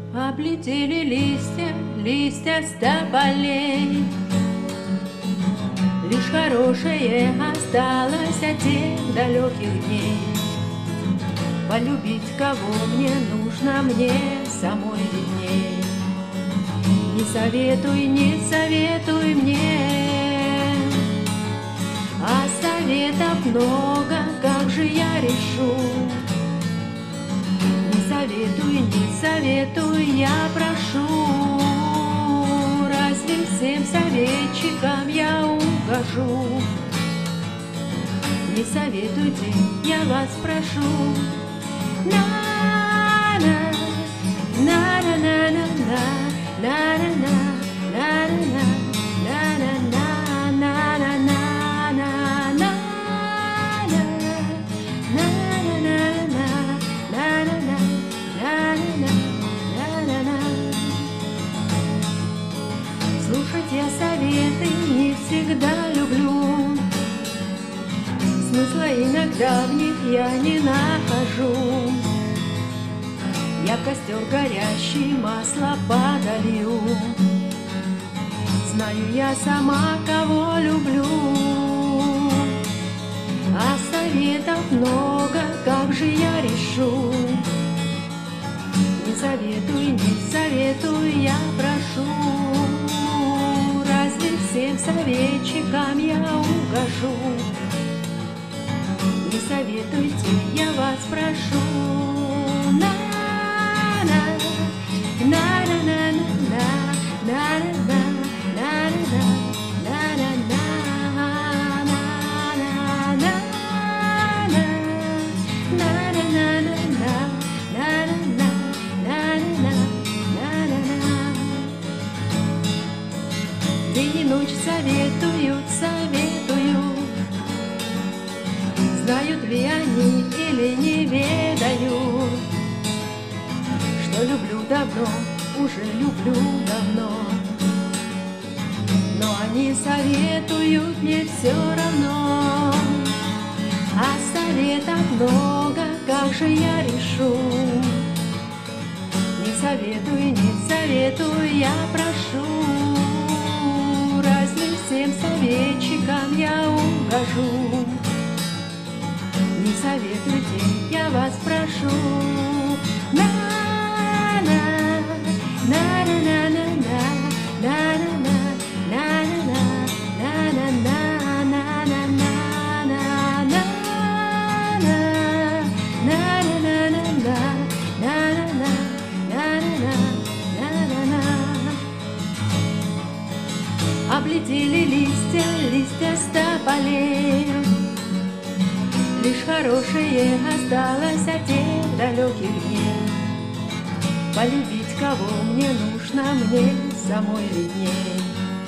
Облетели листья, листья с тополей. Лишь хорошее осталось от тех далеких дней. Полюбить, кого мне нужно, мне самой видней. Не советуй, не советуй мне, а советов много, как же я решу. Не советуй, я прошу. Разве всем советчикам я укажу? Не советуйте, я вас прошу. На-на, на-на-на-на-на, на-на-на, на-на-на, на-на-на, на-на-на-на-на. Слушать я советы не всегда люблю, смысла иногда в них я не нахожу. Я в костер горящий масло подолью, знаю я сама, кого люблю. А советов много, как же я решу? Не советуй, я прошу. Разве всем советчикам я укажу? Не советуйте, я вас прошу. На-на, на-на-на-на-на, на-на-на, на-на-на, на-на-на. День и ночь советуют, советуют, знают ли они или не ведают, что люблю давно, уже люблю давно. Но они советуют мне все равно, а советов много, как же я решу? Не советуй, я прошу. Разве всем советчикам я укажу? Не советуйте, я вас прошу. На-на, на-на-на-на-на, на-на-на, на-на-на, на-на-на, на-на-на, облетели листья, листья с тополей. Лишь хорошее осталось от тех далеких дней. Полюбить, кого мне нужно, мне самой видней.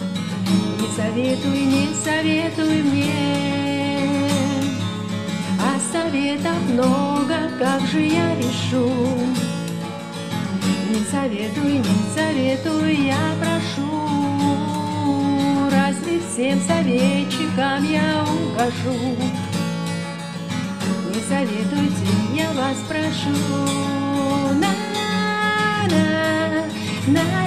Не советуй мне, а советов много, как же я решу? Не советуй, я прошу. Разве всем советчикам я укажу? Не советуйте, я вас прошу. На-на-на.